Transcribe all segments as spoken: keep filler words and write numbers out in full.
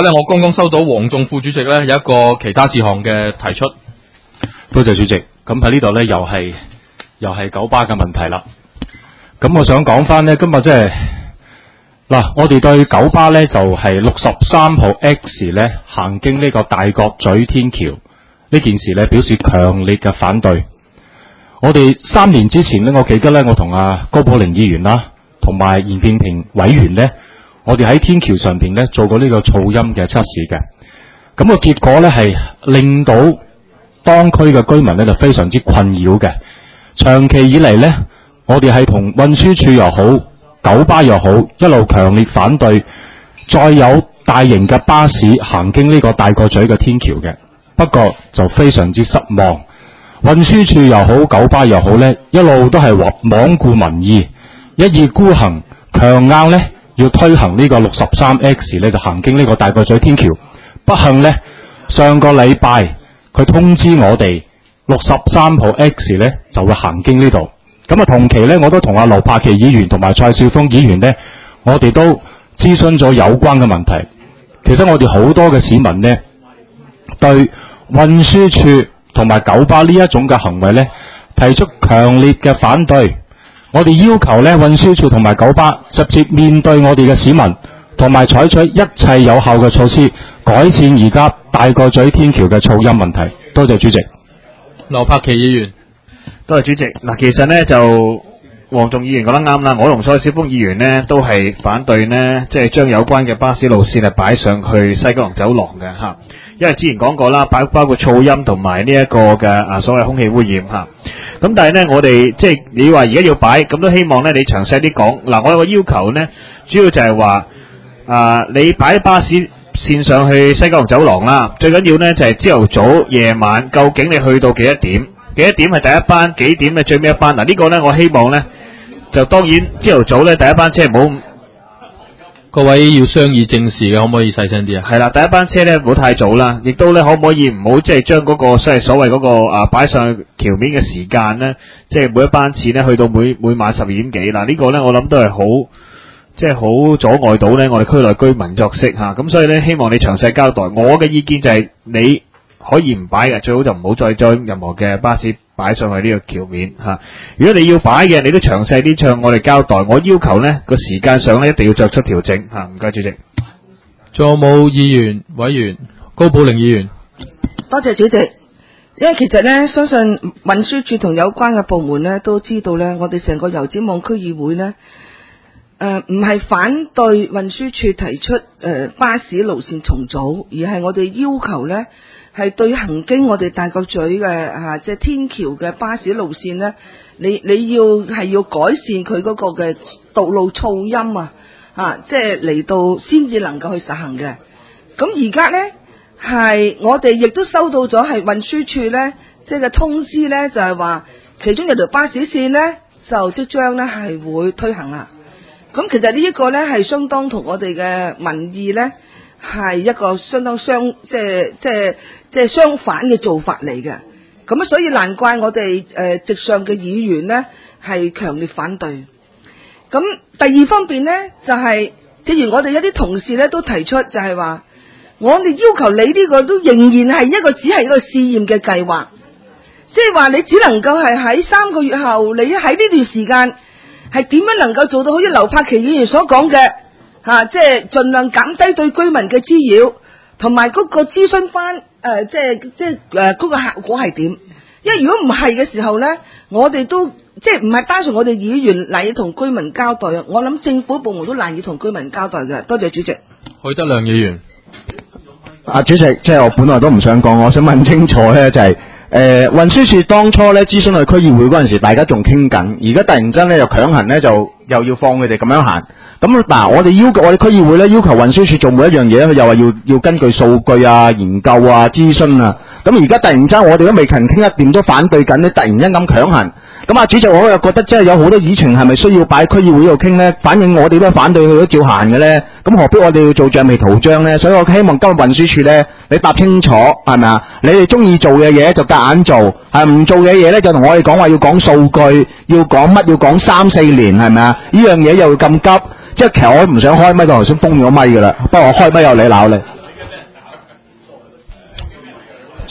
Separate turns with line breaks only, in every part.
家咧，我剛剛收到黃仲副主席咧有一個其他事項嘅提出。
多謝主席。咁喺呢度咧，又係又係九巴嘅問題啦。咁我想講翻呢，今日即係嗱，我哋對九巴咧就係六十三號 X 咧行經呢個大角咀天橋呢件事咧表示強烈嘅反對。我哋三年之前呢，我記得咧，我同阿高寶玲議員啦，同埋嚴建平委員呢，我哋喺天橋上邊咧做過呢個噪音嘅測試嘅。咁個結果咧係令到當區嘅居民咧就非常之困擾嘅。長期以嚟咧，我哋係同運輸署又好，九巴又好，一路強烈反對再有大型嘅巴士行經呢個大角咀嘅天橋嘅。不過就非常之失望。運輸署又好，九巴又好咧，一路都係罔顧民意，一意孤行，強硬咧要推行呢個六十三 X 咧就行經呢個大角咀天橋。不幸咧，上個禮拜佢通知我哋六十三號 X 咧就會行經呢度。咁啊，同期咧我都同阿劉柏奇議員同埋蔡少峰議員咧，我哋都諮詢咗有關嘅問題。其實我哋好多嘅市民咧對運輸署同埋九巴呢一種嘅行為咧，提出強烈嘅反對。我哋要求咧運輸署同埋九巴直接面對我哋嘅市民，同埋採取一切有效嘅措施，改善而家大角咀天橋嘅噪音問題。多謝主席。
劉柏奇議員，
多謝主席。嗱，其實呢，就黃仲議員講得啱啦，我同蔡少峰議員呢都係反對呢，即係將有關嘅巴士路線係擺上去西九龍走廊嘅嚇。因為之前講過啦，包包括噪音同埋呢一個嘅啊所謂空氣污染嚇。咁但係呢，我哋即係你話而家要擺，咁都希望呢你詳細啲講。嗱，我有個要求呢，主要就係話啊，你擺巴士線上去西九龍走廊啦，最緊要呢就係朝頭早、夜晚，究竟你去到幾多點？幾多點係第一班？幾點係最尾一班？嗱，呢個呢我希望呢，就當然朝頭早呢第一班車唔好。
各位要商議正事嘅，可唔可以細聲啲啊？
係啦，第一班車咧唔好太早啦，亦都咧可唔可以唔好即係將嗰個即係所謂嗰個啊擺上橋面嘅時間咧，即係每一班次咧去到每每晚十二點幾嗱，呢個咧我諗都係好即係好阻礙到咧我哋區內居民作息嚇，咁所以咧希望你詳細交代。我嘅意見就係你可以唔擺嘅，最好就唔好再將任何嘅巴士擺上去呢個橋面嚇。如果你要擺嘅，你都詳細啲向我哋交代。我要求呢個時間上咧一定要作出調整嚇。唔該主席。
仲有冇議員委員？高寶玲議員。
多謝主席。因為其實呢，相信運輸署同有關嘅部門呢都知道呢，我哋成個油尖旺區議會呢，誒唔係反對運輸署提出誒、呃、巴士路線重組，而係我哋要求呢。係對行經我哋大角咀嘅嚇，即係天橋嘅巴士路線呢，你你要係要改善佢嗰個嘅道路噪音啊，嚇，即係嚟到先至能夠去實行嘅。咁而家呢，係我哋亦都收到咗係運輸署呢，即係嘅通知呢，就係話其中有條巴士線呢，就即將呢係會推行啦。咁其實呢一個呢，係相當同我哋嘅民意呢。係一個相當相即係即係即係相反嘅做法嚟嘅，咁啊所以難怪我哋誒直上嘅議員呢係強烈反對。咁第二方面呢，就係、是，正如我哋一啲同事呢都提出就係話，我哋要求你呢個都仍然係一個只係一個試驗嘅計劃，即係話你只能夠係喺三個月後，你喺呢段時間係點樣能夠做到好似劉柏奇議員所講嘅。吓、啊，即係盡量減低對居民嘅滋擾，同埋嗰個諮詢翻誒，即係即係誒嗰個效果係點？因為如果唔係嘅時候咧，我哋都即係唔係單純我哋議員難以同居民交代啊！我諗政府部門都難以同居民交代嘅。多謝主席。
許德亮議員。
啊，主席，即係我本來都唔想講，我想問清楚咧，就係、是、誒、呃、運輸署當初咧諮詢去區議會嗰陣時，大家仲傾緊，而家突然間咧又強行咧就又要放佢哋咁樣行。咁嗱，我哋要求我哋區議會咧要求運輸署做每一樣嘢，佢又話要要根據數據啊、研究啊、諮詢啊。咁而家突然間我哋都未勤傾一掂，都反對緊，你突然間咁強行。咁啊，主席，我又覺得真係有好多議程係咪需要擺區議會度傾呢？反映我哋都反對佢都照行嘅呢。咁何必我哋要做橡皮圖章呢？所以我希望今日運輸署呢，你答清楚係咪啊？你哋中意做嘅嘢就夾硬做，係唔做嘅嘢呢，就同我哋講話要講數據，要講乜要講三四年係咪啊？呢樣嘢又咁急，即係其實我唔想開咪，我頭先封咗咪噶啦。不過我開咪有你鬧你。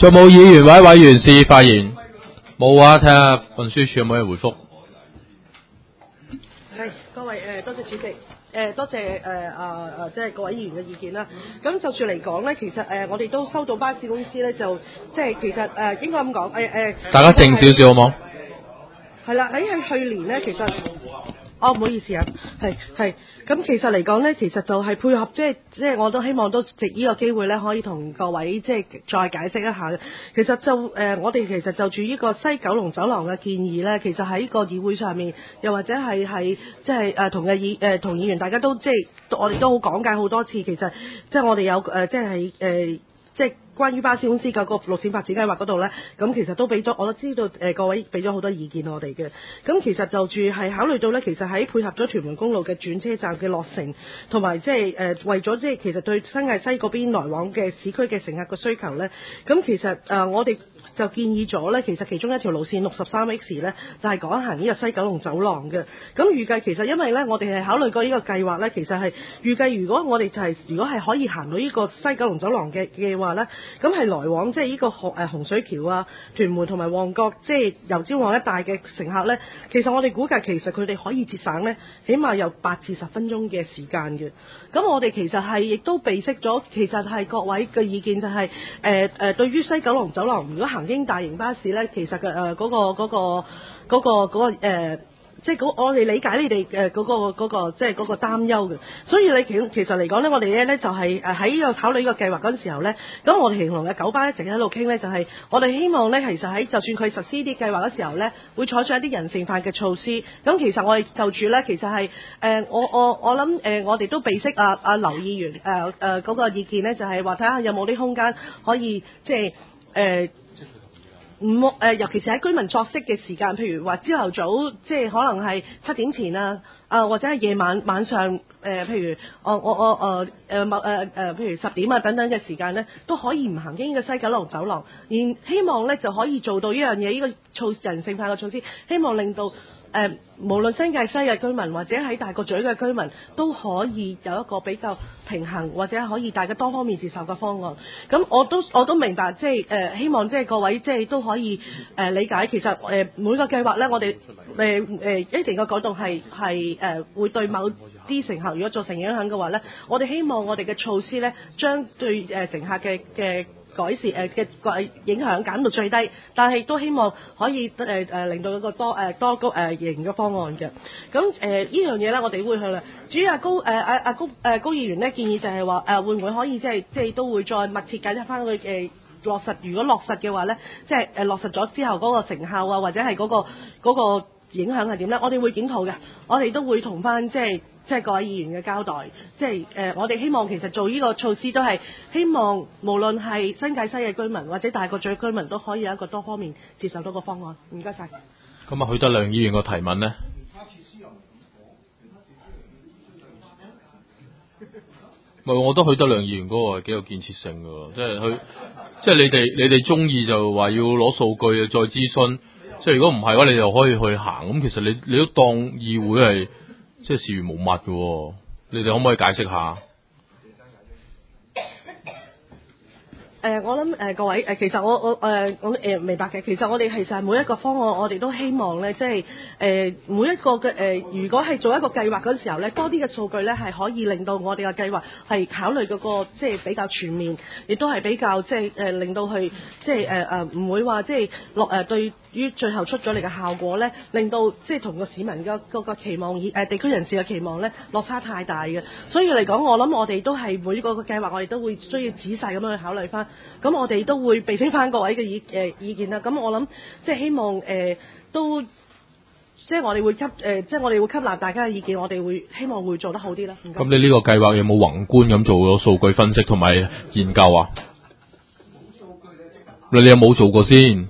仲冇議員或者委員示意發言？冇啊，睇下運輸署有冇嘢回覆。
係各位誒、呃，多謝主席。誒、呃、多謝誒啊啊，即係各位議員嘅意見啦。咁就住嚟講咧，其實誒、呃、我哋都收到巴士公司咧，就即係其實誒、呃、應該咁講誒誒。
大家靜少少好冇？
係啦，喺喺去年咧，其實哦唔好意思啊，係係咁其實嚟講咧，其實就係配合即係即係我都希望都藉呢個機會咧，可以同各位即係再解釋一下。其實就誒、呃，我哋其實就住呢個西九龍走廊嘅建議咧，其實喺個議會上面，又或者係係即係誒同嘅議誒同議員，大家都即係我哋都好講解好多次。其實即係我哋有誒、呃、即係誒。呃即係關於巴士公司嘅個路線發展計劃嗰度呢，咁其實都俾咗，我都知道誒、呃、各位俾咗好多意見我哋嘅。咁其實就住係考慮到呢，其實喺配合咗屯門公路嘅轉車站嘅落成，同埋即係誒為咗即係其實對新界西嗰邊來往嘅市區嘅乘客嘅需求呢，咁其實誒、呃、我哋就建議咗呢，其實其中一條路線六十三 X 呢，就係、是、講行呢個西九龍走廊嘅。咁預計其實因為呢，我哋係考慮過呢個計劃呢，其實係預計如果我哋就係、是、如果係可以行到呢個西九龍走廊嘅嘅話呢，咁係來往即係呢個洪誒洪水橋啊、屯門同埋旺角，即係油尖旺一帶嘅乘客呢，其實我哋估計其實佢哋可以節省呢，起碼有八至十分鐘嘅時間嘅。咁我哋其實係亦都備悉咗，其實係各位嘅意見就係誒誒對於西九龍走廊如果行經大型巴士呢，其實嘅誒嗰個嗰、嗰個嗰、嗰個嗰、嗰個呃即係我哋理解你哋誒嗰個嗰、嗰個即係嗰個擔憂嘅，所以你其其實嚟講咧，我哋咧咧就係誒喺呢個考慮呢個計劃嗰陣時候咧，咁我哋平龍嘅九巴一直喺度傾咧，就係、是、我哋希望咧，其實喺就算佢實施啲計劃嗰時候咧，會採取一啲人性化嘅措施。咁其實我哋就住咧，其實係誒、呃、我我我諗誒、呃，我哋都備悉啊啊劉議員誒誒嗰個意見咧，就係話睇下有冇啲空間可以即係誒。呃唔誒、呃，尤其是喺居民作息嘅時間，譬如話朝頭早，即係可能係七點前啊，啊、呃、或者係夜晚晚上誒、呃，譬如我我我誒誒某誒誒，譬如十點啊等等嘅時間咧，都可以唔行經呢個西九龍走廊，而希望咧就可以做到呢樣嘢，呢、這個措人性化嘅措施，希望令到。誒、呃，無論新界西嘅居民或者喺大角咀嘅居民都可以有一個比較平衡或者可以大家多方面接受嘅方案。咁我都我都明白，即係誒、呃、希望即係各位即係都可以誒、呃、理解。其實誒、呃、每個計劃咧，我哋誒誒一定嘅改動係係誒會對某啲乘客如果造成影響嘅話咧，我哋希望我哋嘅措施咧，將對誒、呃、乘客嘅嘅。改善誒嘅個影響減到最低，但係都希望可以誒誒、呃、令到一個多誒、呃、多高誒型嘅方案嘅。咁誒、呃、呢樣嘢咧，我哋會去啦。至於阿高誒阿阿高誒、呃、高議員咧建議就係話誒會唔會可以即係即係都會再密切解釋翻佢誒落實，如果落實嘅話咧，即係誒落實咗之後嗰個成效啊，或者係嗰、嗰個嗰、嗰個影響係點咧？我哋會檢討嘅，我哋都會同翻即係。即係各位議員嘅交代，即係誒、呃，我哋希望其實做呢個措施都係希望，無論係新界西嘅居民或者大角咀居民都可以有一個多方面接受到個方案。唔該晒。
咁啊，許德亮議員個提問呢？唔係，我覺得許德亮議員嗰個係幾有建設性嘅，即係佢，即係你哋你哋中意就話要攞數據啊，再諮詢。即係如果唔係嘅話，你就可以去行。咁其實你你都當議會係。即係視如無物嘅、哦，你哋可唔可以解釋下？
誒、呃，我諗誒、呃、各位誒、呃，其實我我誒、呃、我誒、呃、明白嘅。其實我哋其實係每一個方案，我哋都希望咧，即係誒、呃、每一個嘅誒、呃，如果係做一個計劃嗰陣時候咧，多啲嘅數據咧係可以令到我哋嘅計劃係考慮嗰、那個即係比較全面，亦都係比較即係誒、呃、令到佢即係誒誒唔會話即係落誒對於最後出咗嚟嘅效果咧，令到即係同個市民嘅個個期望誒、呃、地區人士嘅期望咧落差太大嘅。所以嚟講，我諗我哋都係每個個計劃，我哋都會需要仔細咁樣去考慮翻。咁我哋都會備聽翻各位嘅意誒、呃、意見啦。咁我諗即係希望誒、呃、都即係我哋會吸誒、呃、即係我哋會吸納大家嘅意見，我哋會希望會做得好啲啦。
咁你呢個計劃有冇宏觀咁做咗數據分析同埋研究啊？你你有冇做過先？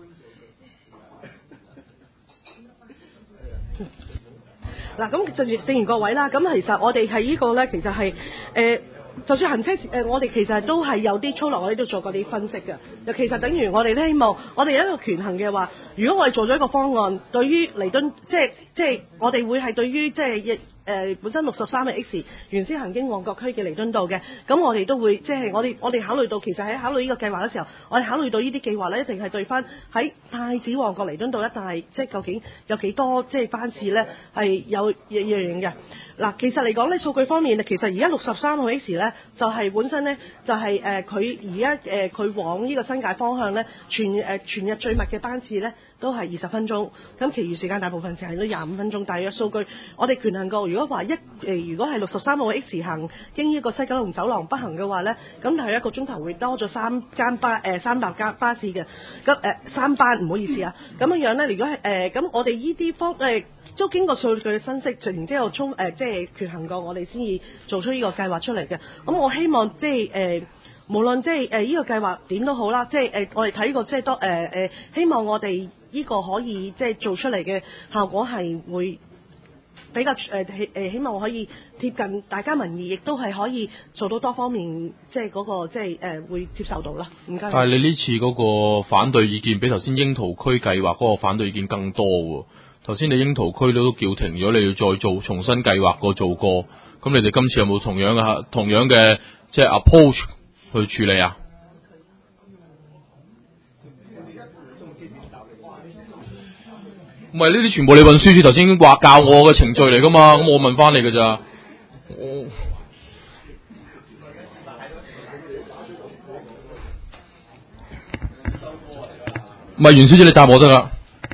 嗱，咁正如正如各位啦，咁其實我哋係呢個咧，其實係誒。呃就算行車誒、呃，我哋其實都係有啲粗略，我哋都做過啲分析嘅。又其實等於我哋都希望，我哋有一個權衡嘅話，如果我哋做咗一個方案，對於彌敦，即係即係我哋會係對於即係誒本身六十三嘅 X 原先行經旺角區嘅彌敦道嘅，咁我哋都會即係我哋我哋考慮到其實喺考慮呢個計劃嘅時候，我哋考慮到呢啲計劃咧，一定係對翻喺太子旺角彌敦道一帶，即係究竟有幾多即係班次咧係有一樣嘅。嗱，其實嚟講咧，數據方面，其實而家六十三號 X 咧就係、是、本身咧就係誒佢而家誒佢往呢個新界方向咧全誒、呃、全日最密嘅班次咧都係二十分鐘，咁其餘時間大部分時間都廿五分鐘。大約數據我哋權衡過，如果話一誒、呃、如果係六十三號 X 行經呢個西九龍走廊北行嘅話咧，咁大約一個鐘頭會多咗三間巴誒、呃、三搭間巴士嘅，咁誒、呃、三班唔好意思啊，咁樣樣咧，如果係誒咁我哋呢啲方誒。呃都經過數據嘅分析，然之後充誒即係權衡過，我哋先至做出呢個計劃出嚟嘅。咁我希望即係誒，無論即係誒呢個計劃點都好啦，即係誒我哋睇過即係多誒誒，希望我哋呢個可以即係做出嚟嘅效果係會比較誒誒，希望可以貼近大家民意，亦都係可以做到多方面即係嗰個即係誒會接受到啦。唔該。
但係你呢次嗰個反對意見比頭先櫻桃區計劃嗰個反對意見更多喎。頭先你櫻桃區都叫停咗，你要再做重新計劃過做過，咁你哋今次有冇同樣嘅同樣嘅即係 approach 去處理啊？唔係呢啲全部你運輸署頭先話教我嘅程序嚟噶嘛，咁我問翻你㗎咋？唔係袁小姐，你答我得啦。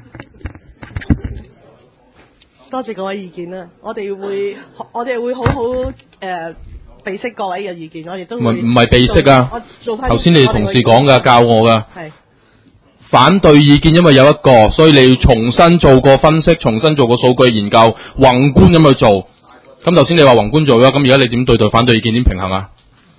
多謝各位意見啦，我哋會我哋會好好誒備悉各位嘅意見，我亦都會
唔係唔係備悉啊！頭先你哋同事講噶，教我噶。係反對意見，因為有一個，所以你要重新做過分析，重新做過數據研究，宏觀咁去做。咁頭先你話宏觀做咗，咁而家你點對待反對意見？點平衡啊？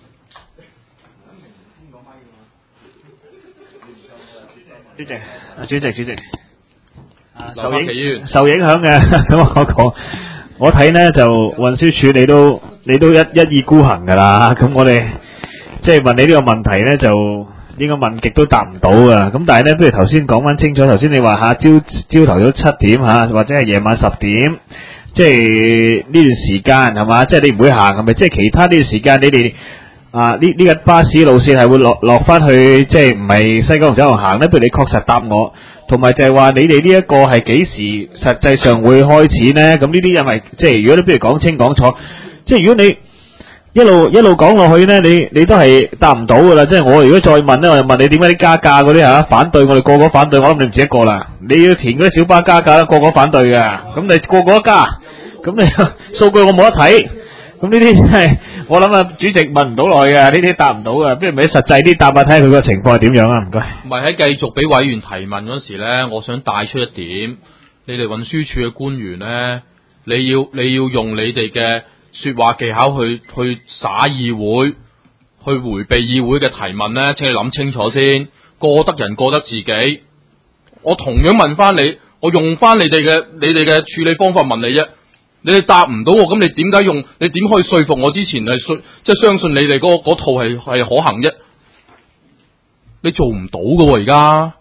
主席，啊主席，主席。受影
受
影響嘅，咁我講，我睇呢就運輸署你都你都一一意孤行噶啦，咁我哋即係問你呢個問題呢，就應該問極都答唔到噶。咁但係呢，不如頭先講翻清楚，頭先你話下朝朝頭早七點吓，或者係夜晚十點，即係呢段時間係嘛？即係你唔會行係咪？即係其他呢段時間你哋啊呢呢個巴士路線係會落落翻去，即係唔係西九龍走廊行呢？不如你確實答我。同埋就係話你哋呢一個係幾時實際上會開始呢？咁呢啲因為即係如果你不如講清講楚，即係如果你一路一路講落去呢，你你都係答唔到噶啦。即係我如果再問呢，我就問你點解啲加價嗰啲嚇反對，我哋個個反對，我諗你唔止一個啦。你要填嗰啲小巴加價，個個反對嘅，咁你個個都加，咁你數據我冇得睇。咁呢啲真係我諗啊，主席問唔到落去嘅，呢啲答唔到嘅，不如咪實際啲答下，睇下佢個情況係點樣啊？唔該。
唔係喺繼續俾委員提問嗰時咧，我想帶出一點，你哋運輸署嘅官員咧，你要你要用你哋嘅說話技巧去去耍議會，去迴避議會嘅提問咧，請你諗清楚先，過得人過得自己。我同樣問翻你，我用翻你哋嘅你哋嘅處理方法問你啫。你哋答唔到我，咁你點解用？你點可以說服我之前係信，即係相信你哋嗰嗰套係係可行啫？你做唔到㗎喎，而家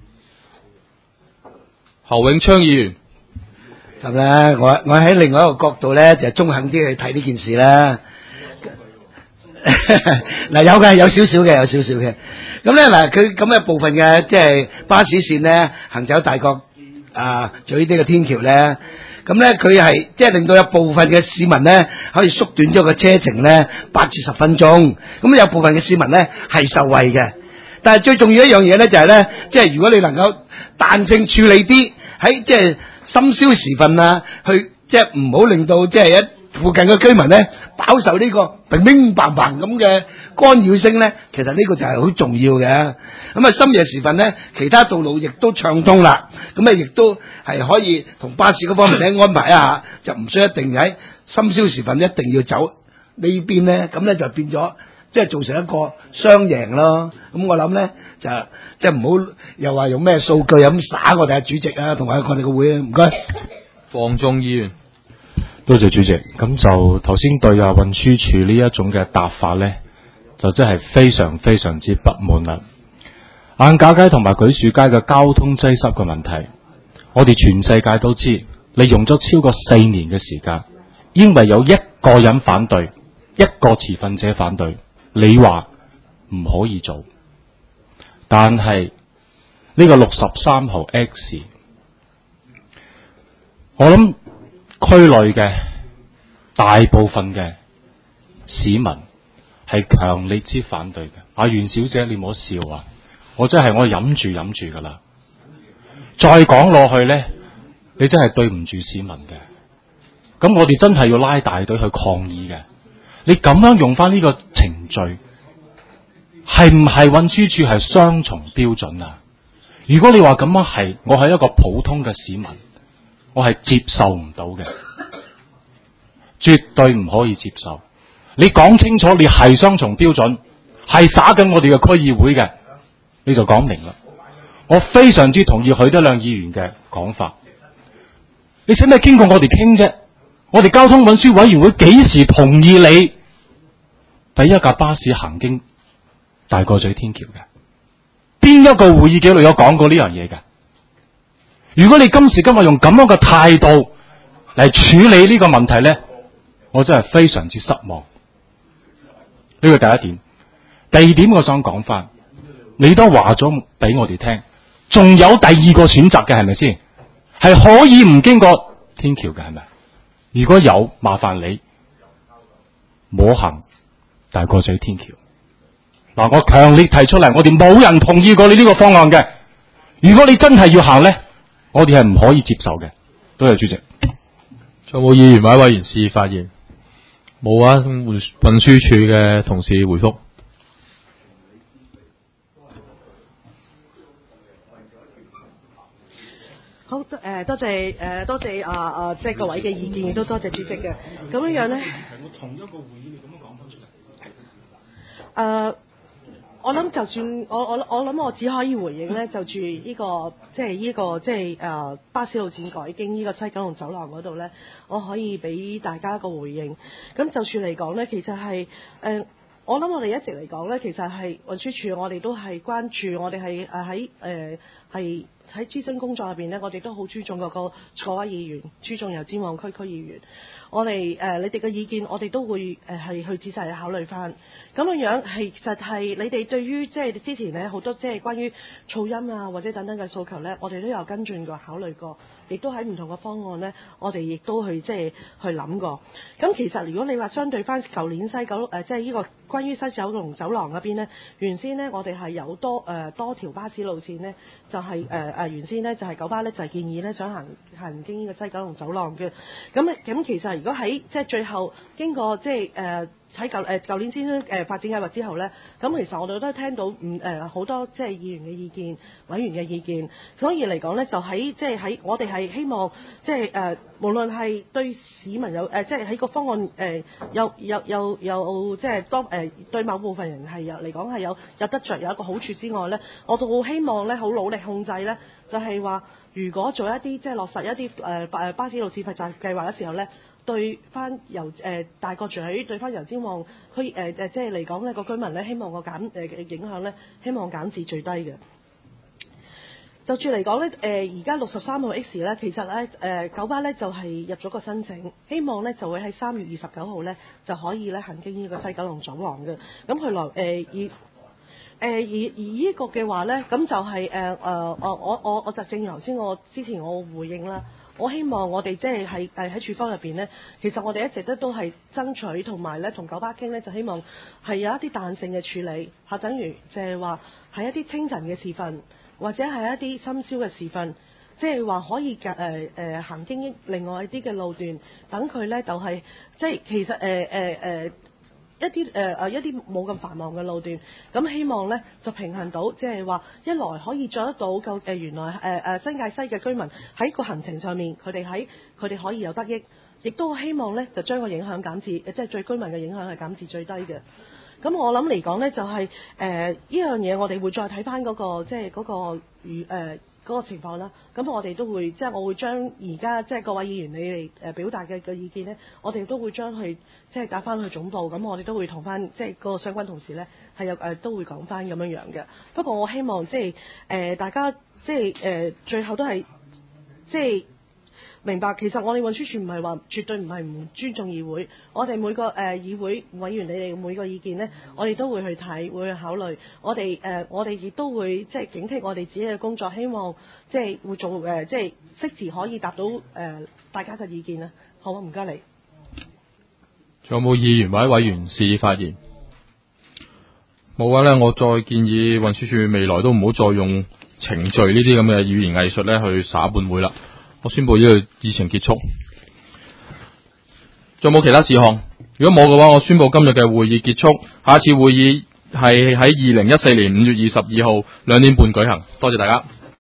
侯永昌議員，
咁咧，我我喺另外一個角度咧，就中肯啲去睇呢件事啦。嗱，有嘅，有少少嘅，有少少嘅。咁咧，嗱，佢咁嘅部分嘅即係巴士線咧，行走大角啊，做呢啲嘅天橋咧。咁咧，佢係即係令到有部分嘅市民咧，可以縮短咗個車程咧，八至十分鐘。咁有部分嘅市民咧係受惠嘅。但係最重要一樣嘢咧，就係咧，即係如果你能夠彈性處理啲，喺即係深宵時分啊，去即係唔好令到即係一附近嘅居民咧飽受呢個乒乒乓乓咁嘅干擾聲咧，其實呢個就係好重要嘅。咁啊深夜時分咧，其他道路亦都暢通啦，咁啊亦都係可以同巴士嗰方面咧安排一下，就唔需要一定喺深宵時分一定要走呢邊咧，咁咧就變咗即係造成一個雙贏咯。咁我諗咧就即係唔好又話用咩數據咁耍我哋阿主席啊，同埋我哋個會啊，唔該。
方中議員。
多謝主席，咁就頭先對啊運輸署呢一種嘅答法呢，就真係非常非常之不滿啦。晏架街同埋舉樹街嘅交通擠塞嘅問題，我哋全世界都知，你用咗超過四年嘅時間， 因為有一個人反對，一個持份者反對，你話唔可以做，但係呢個六十三號 X， 我諗區內嘅大部分嘅市民係強烈之反對嘅。阿袁小姐，你唔好笑啊！我真係我忍住忍住噶啦，再講落去呢，你真係對唔住市民嘅。咁我哋真係要拉大隊去抗議嘅。你咁樣用翻呢個程序，係唔係運輸署係雙重標準啊？如果你話咁樣係，我係一個普通嘅市民，我係接受唔到嘅，絕對唔可以接受。你講清楚，你係雙重標準，係耍緊我哋嘅區議會嘅，你就講明啦。我非常之同意許德亮議員嘅講法。你使咩經過我哋傾啫？我哋交通運輸委員會幾時同意你俾一架巴士行經大角咀天橋嘅？邊一個會議記錄有講過呢樣嘢嘅？如果你今時今日用咁樣嘅態度嚟處理呢個問題呢，我真係非常之失望。呢個第一點。第二點我想講翻，你都話咗俾我哋聽，仲有第二個選擇嘅，係咪先？係可以唔經過天橋嘅，係咪？如果有，麻煩你摸行大角咀天橋。嗱，我強烈提出嚟，我哋冇人同意過你呢個方案嘅。如果你真係要行呢，我哋係唔可以接受嘅。多謝主席。
仲有冇議員或者委員示意發言？冇啊，運運輸署嘅同事回覆。
好，誒、呃、多謝誒、呃、多謝啊啊，即係各位嘅意見，亦都多謝主席嘅。咁樣樣咧，
我同一個會議你咁樣講翻出嚟。
誒，我諗就算我我我諗我只可以回應咧，就住呢、這個即係呢個即係誒巴士路線改經呢個西九龍走廊嗰度咧，我可以俾大家一個回應。咁就算嚟講咧，其實係誒、呃，我諗我哋一直嚟講咧，其實係運輸署，我哋都係關注，我哋係誒喺誒係。喺諮詢工作入邊呢，我哋都好注重嗰個各位議員，注重油尖旺區區議員。我哋誒、呃、你哋嘅意見，我哋都會誒係、呃、去仔細考慮翻。咁樣樣係其實係你哋對於即係之前呢好多即係關於噪音啊或者等等嘅訴求呢，我哋都有跟進過、考慮過，亦都喺唔同嘅方案呢，我哋亦都去即係去諗過。咁其實如果你話相對翻舊年西九誒即係呢個關於西九龍走廊嗰邊呢，原先呢我哋係有多誒、呃、多條巴士路線呢，就係、是、誒。呃誒原先咧就係九巴咧就係建議咧想行行經呢個西九龍走廊嘅，咁咁其實如果喺即係最後經過即係誒喺舊誒舊年諮詢誒發展計劃之後咧，咁其實我哋都聽到唔誒好多即係議員嘅意見、委員嘅意見，所以嚟講咧就喺即係喺我哋係希望即係誒無論係對市民有誒即係喺個方案誒有有有有即係當誒對某部分人係有嚟講係有有得着有一個好處之外咧，我都好希望咧好努力控制咧。就係話，如果做一啲即係落實一啲誒誒巴士路線發展計劃嘅時候咧，對翻由誒、呃、大角咀對翻油尖旺區誒誒即係嚟講呢個居民咧，希望個減誒、呃、影響咧，希望減至最低嘅。就住嚟講咧，誒而家六十三號 X 咧，其實咧誒、呃、九巴咧就係、是、入咗個申請，希望咧就會喺三月二十九號咧就可以咧行經呢個西九龍走廊嘅。咁佢來誒以。誒、呃、而而呢個嘅話呢，咁就係誒誒我我我我就正如頭先我之前我回應啦，我希望我哋即係喺誒喺處方入邊呢，其實我哋一直都都係爭取同埋咧同九巴傾呢，就希望係有一啲彈性嘅處理，嚇，等於就係話係一啲清晨嘅時分，或者係一啲深宵嘅時分，即係話可以誒誒、呃、行經另外一啲嘅路段，等佢呢就係、是、即係其實誒誒誒。呃呃一啲誒誒一啲冇咁繁忙嘅路段，咁希望咧就平衡到，即係話一來可以做得到夠誒原來誒誒、呃、新界西嘅居民喺個行程上面，佢哋喺佢哋可以有得益，亦都希望咧就將個影響減至，即係對居民嘅影響係減至最低嘅。咁我諗嚟講咧，就係誒呢樣嘢，我哋會再睇翻嗰個即係嗰個預誒嗰個情況啦。咁我哋都會即係我會將而家即係各位議員你哋誒表達嘅嘅意見咧，我哋都會將佢即係打翻去總部。咁我哋都會同翻即係嗰個相關同事咧係有誒都會講翻咁樣樣嘅。不過我希望即係誒大家即係誒最後都係即係明白，其實我哋運輸署唔係話絕對唔係唔尊重議會，我哋每個誒、呃、議會委員你哋每個意見呢，我哋都會去睇，會去考慮。我哋誒、呃、我哋亦都會即係警惕我哋自己嘅工作，希望即係會做誒、呃、即係適時可以答到誒、呃、大家嘅意見啦。好啊，唔該你。
仲有冇議員或者委員示意發言？冇嘅咧，我再建議運輸署未來都唔好再用程序呢啲咁嘅語言藝術咧去耍本會啦。我宣布呢個議程結束。仲有冇其他事項？如果冇嘅話，我宣布今日嘅會議結束。下一次會議係喺二零一四年五月二十二號兩點半舉行。多謝大家。